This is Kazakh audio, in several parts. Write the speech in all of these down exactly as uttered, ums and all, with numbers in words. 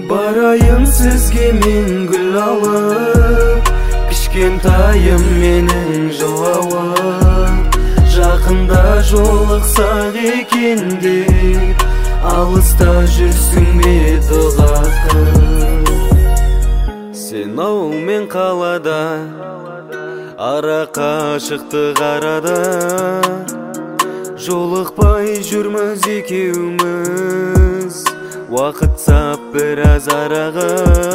Барайын сізге мен гүл алып, кішкентайым менің жылауым. Жақында жолықсақ екен деп, алыста жүрсің бе дұға қып. Сен ауыл мен қалада, ара қашықтық арада, жолықпай жүрміз екеуміз, уақыт сап біраз араға.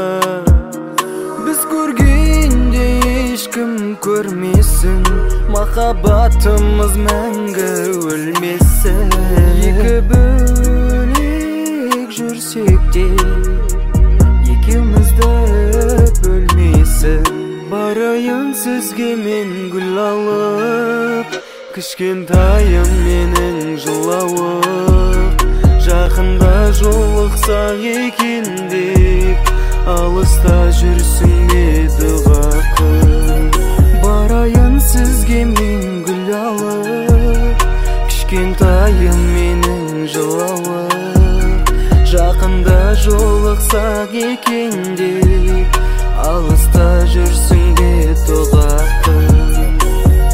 Біз көргенде ешкім көрмесін, махаббатымыз мәңгі өлмесін. Екі бөлек жүрсек те, екеумізді бөлмесін. Барайын сізге мен гүл алып, кішкентайым менің жылауым. Жақында жолықсақ екен деп, алыста жүрсің бе дұға қып. Барайын сізге мен гүл алып, кішкентайым менің жылауым. Жақында жолықсақ екен деп, алыста жүрсің бе дұға қып.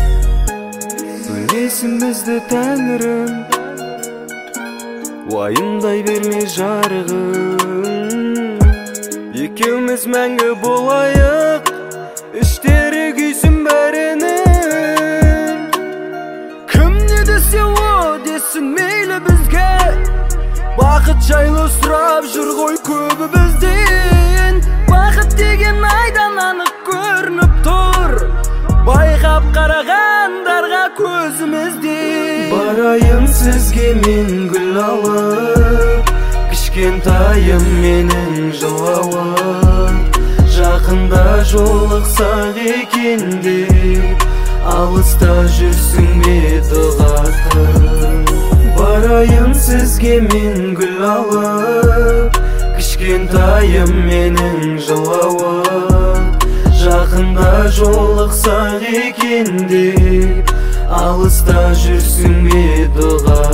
Бөлесін бізді тәңірім, уайымдай берме жарығым. Екеуміз мәңгі болайық, іштері күйсін бәрінің. Кім не десе о десін мейлі бізге, бақыт жайлы сұрап жүр ғой көбі бізден. Бақыт деген айдан анық көрініп тұр, байқап қарағандарға көзімізде. Барайын сізге мен гүл алып, кішкентайым менің жылауым. Жақында жолықсақ екен деп, алыста жүрсің бе дұға қып. Барайын сізге мен гүл алып, кішкентайым менің жылауым. Жақында жолықсақ екен деп, алыста жүрсің бе дұға